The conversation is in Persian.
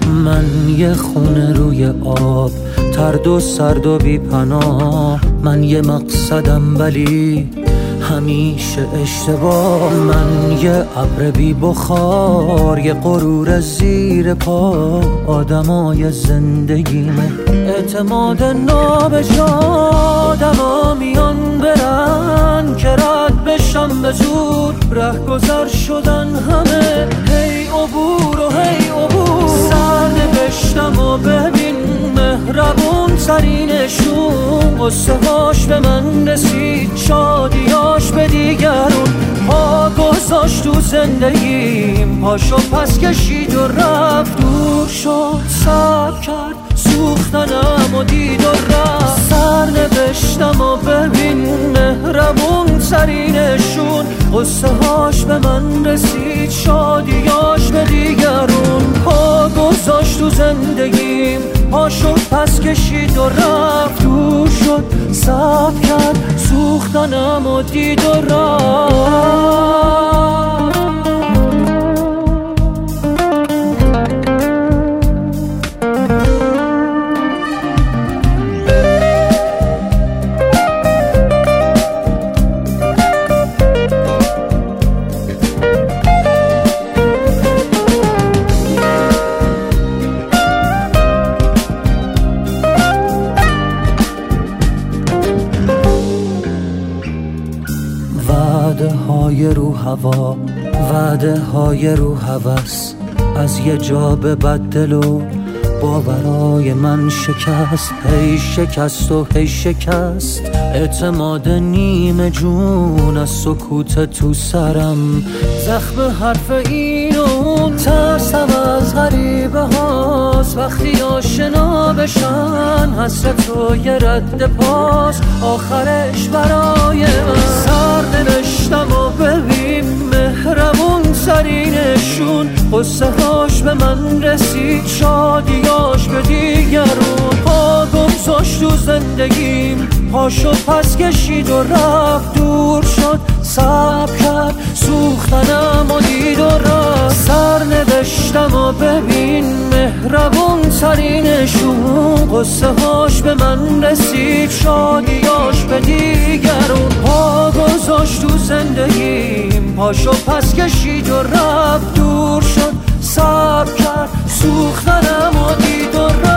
من یه خونه روی آب، ترد و سرد و بی پناه. من یه مقصدم ولی همیشه اشتباه. من یه ابر بی بخار، یه غرور زیر پا. آدمای زندگیمه اعتماد نابجا. آدما میان برن که رد بشم به زور. ره گذر شدن همه، هی عبور و هی عبور. سر نوشتم و ببین مهربون ترینشون. قصه هاش به من رسید، شادیاش به دیگرون. پا گذاشت تو زندگیم، پاشو پس کشید و رفت. دور شد صبر کرد، سوختنم و دید و رفت. سر نوشتم و ببین مهربون ترینشون. قصه هاش به من رسید، شادیاش به دیگرون. پا گذاشت تو زندگیم، پاشو پس کشید و رفت. دور شد صبر کرد، سوختنم و دید و رفت. وعده های رو هوا، وعده های رو هوس. از یه جا به بدل و باورای من شکست. هی شکست و هی شکست. اعتماد نیمه جون از سکوت تو سرم. زخم حرف این و اون، ترسم از غریبه هاست. وقتی آشنا بشن حسرت و یه رد پاس. آخرش برای من سر نوشتم و ببین مهربون ترینشون. قصه هاش به من رسید، شادیاش به دیگرون. پا گذاشت تو زندگیم، پاشو پس کشید و رفت. دور شد صبر کرد، سوختنم و دید و رفت. سر نوشتم و ببین مهربون ترینشون. قصه هاش به من رسید، شادیاش به دیگرون. پا گذاشت تو زندگیم، پاشو پس کشید و رفت. دور شد صبر کرد، سوختنم و دید و رفت.